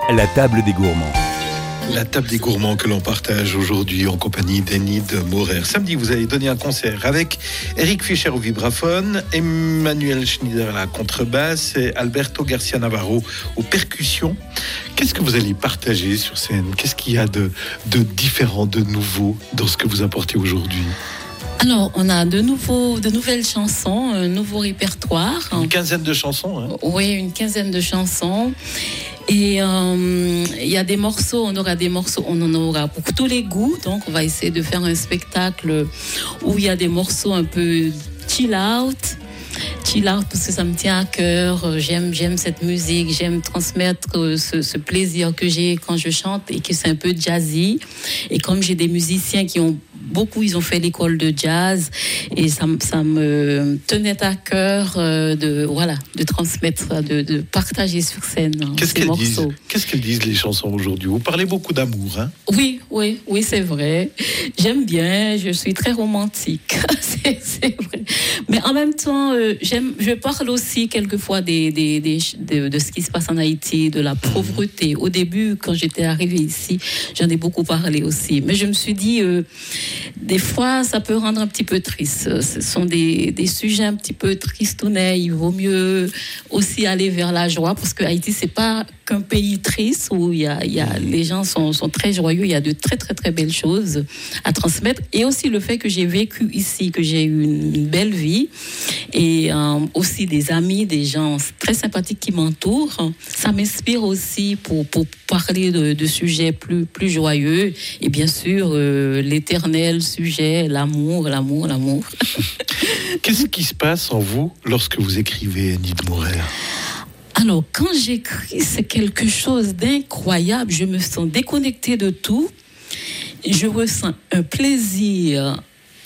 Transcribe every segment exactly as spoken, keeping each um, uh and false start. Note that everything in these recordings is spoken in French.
La table des gourmands. La table des gourmands que l'on partage aujourd'hui en compagnie d'Enid Maurer. Samedi, vous allez donner un concert avec Eric Fischer au vibraphone, Emmanuel Schneider à la contrebasse et Alberto Garcia Navarro aux percussions. Qu'est-ce que vous allez partager sur scène ? Qu'est-ce qu'il y a de, de différent, de nouveau dans ce que vous apportez aujourd'hui ? Alors, on a de, nouveaux, de nouvelles chansons, un nouveau répertoire. Une quinzaine de chansons, hein ? Oui, une quinzaine de chansons. Et il euh, y a des morceaux, on aura des morceaux, on en aura pour tous les goûts. Donc, on va essayer de faire un spectacle où il y a des morceaux un peu chill out. Chill out parce que ça me tient à cœur. J'aime, j'aime cette musique, j'aime transmettre ce, ce plaisir que j'ai quand je chante et que c'est un peu jazzy. Et comme j'ai des musiciens qui ont beaucoup, ils ont fait l'école de jazz et ça, ça me tenait à cœur de, voilà, de transmettre, de, de partager sur scène Qu'est-ce ces qu'elles morceaux. disent, qu'est-ce qu'elles disent les chansons aujourd'hui ? Vous parlez beaucoup d'amour, hein ? Oui, oui, oui, c'est vrai. J'aime bien, je suis très romantique. c'est, c'est vrai. Mais en même temps, euh, j'aime, je parle aussi quelquefois des, des, des, de, de ce qui se passe en Haïti, de la pauvreté. Au début, quand j'étais arrivée ici, j'en ai beaucoup parlé aussi. Mais je me suis dit, euh, des fois, ça peut rendre un petit peu triste. Ce sont des, des sujets un petit peu tristounets. Il vaut mieux aussi aller vers la joie, parce que Haïti, c'est pas qu'un pays triste où il y a, il y a, les gens sont, sont très joyeux. Il y a de très, très, très belles choses à transmettre. Et aussi le fait que j'ai vécu ici, que j'ai eu une belle vie. Et euh, aussi des amis, des gens très sympathiques qui m'entourent. Ça m'inspire aussi pour, pour parler de, de sujets plus, plus joyeux. Et bien sûr, euh, l'éternel sujet, l'amour, l'amour, l'amour. Qu'est-ce qui se passe en vous lorsque vous écrivez, Enid Maurer ? Alors, quand j'écris, c'est quelque chose d'incroyable. Je me sens déconnectée de tout. Je ressens un plaisir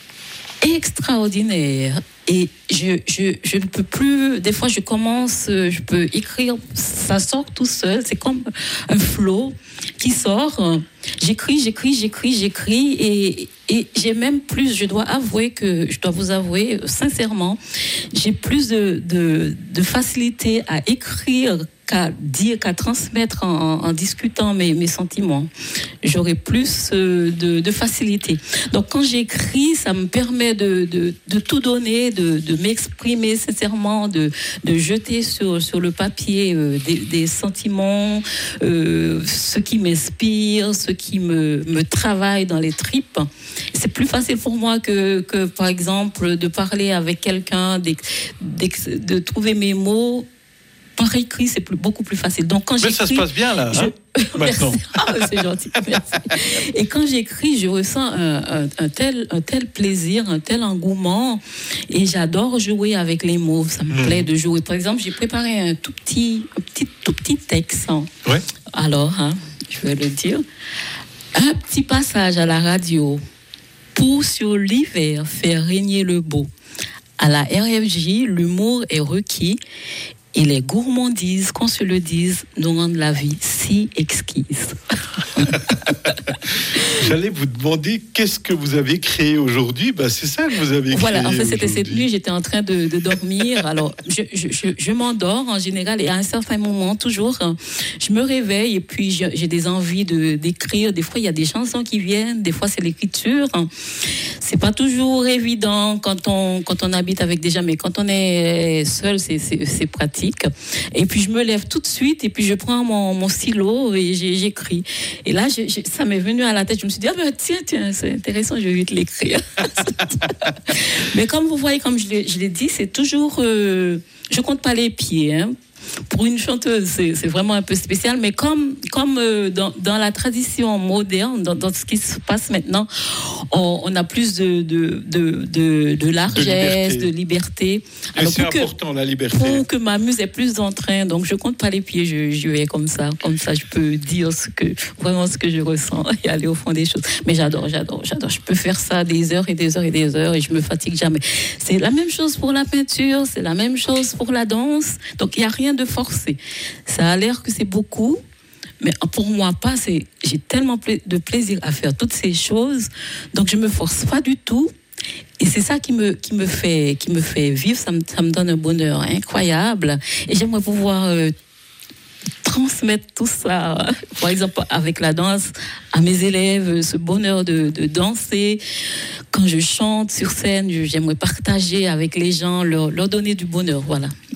extraordinaire. Et je, je, je ne peux plus... Des fois, je commence, je peux écrire, ça sort tout seul. C'est comme un flow qui sort. J'écris, j'écris, j'écris, j'écris. Et, et j'ai même plus... Je dois avouer que... Je dois vous avouer, sincèrement, j'ai plus de, de, de facilité à écrire qu'à dire, qu'à transmettre en, en discutant mes, mes sentiments. J'aurai plus de, de facilité. Donc, quand j'écris, ça me permet de, de, de tout donner, de, de m'exprimer sincèrement, de, de jeter sur, sur le papier euh, des, des sentiments, euh, ce qui m'inspire, ce qui me, me travaille dans les tripes. C'est plus facile pour moi que, que par exemple, de parler avec quelqu'un, de, de trouver mes mots. Par écrit, c'est plus, beaucoup plus facile. Donc, quand Mais j'écris, ça se passe bien, là, hein, je... maintenant. Ah, c'est gentil, merci. Et quand j'écris, je ressens un, un, un, tel, un tel plaisir, un tel engouement. Et j'adore jouer avec les mots. Ça me mmh. plaît de jouer. Par exemple, j'ai préparé un tout petit, un petit, tout petit texte. Ouais. Alors, hein, je vais le dire. Un petit passage à la radio pour, sur l'hiver, faire régner le beau. À la R F J, l'humour est requis. Et les gourmandises, qu'on se le dise, nous rendent la vie si exquise. J'allais vous demander qu'est-ce que vous avez créé aujourd'hui. Ben, c'est ça que vous avez créé. Voilà, en fait, c'était aujourd'hui. cette nuit, j'étais en train de, de dormir. Alors, je, je, je, je m'endors en général et à un certain moment, toujours, je me réveille et puis je, j'ai des envies de, d'écrire. Des fois, il y a des chansons qui viennent, des fois, c'est l'écriture. C'est pas toujours évident quand on, quand on habite avec des gens, mais quand on est seul, c'est, c'est, c'est pratique. Et puis, je me lève tout de suite et puis je prends mon, mon stylo et j'ai, j'écris. Et là, je, je, ça m'est venu à la tête. Je me suis dit, ah ben tiens, tiens, c'est intéressant, je vais vite l'écrire. Mais comme vous voyez, comme je l'ai, je l'ai dit, c'est toujours... Euh, je compte pas les pieds, hein. Pour une chanteuse, c'est, c'est vraiment un peu spécial, mais comme, comme euh, dans, dans la tradition moderne, dans, dans ce qui se passe maintenant, on, on a plus de, de, de, de, de largesse, de liberté. De liberté. Alors, c'est important, que, la liberté. Pour que ma muse ait plus d'entrain, donc je compte pas les pieds, je, je vais comme ça, comme ça je peux dire ce que, vraiment ce que je ressens et aller au fond des choses. Mais j'adore, j'adore, j'adore. Je peux faire ça des heures et des heures et des heures et je me fatigue jamais. C'est la même chose pour la peinture, c'est la même chose pour la danse, donc il n'y a rien de forcé. Ça a l'air que c'est beaucoup, mais pour moi pas. C'est, j'ai tellement pla- de plaisir à faire toutes ces choses, donc je me force pas du tout. Et c'est ça qui me qui me fait qui me fait vivre. Ça me ça me donne un bonheur incroyable. Et j'aimerais pouvoir euh, transmettre tout ça, par exemple avec la danse, à mes élèves, ce bonheur de, de danser. Quand je chante sur scène, j'aimerais partager avec les gens, leur, leur donner du bonheur, voilà.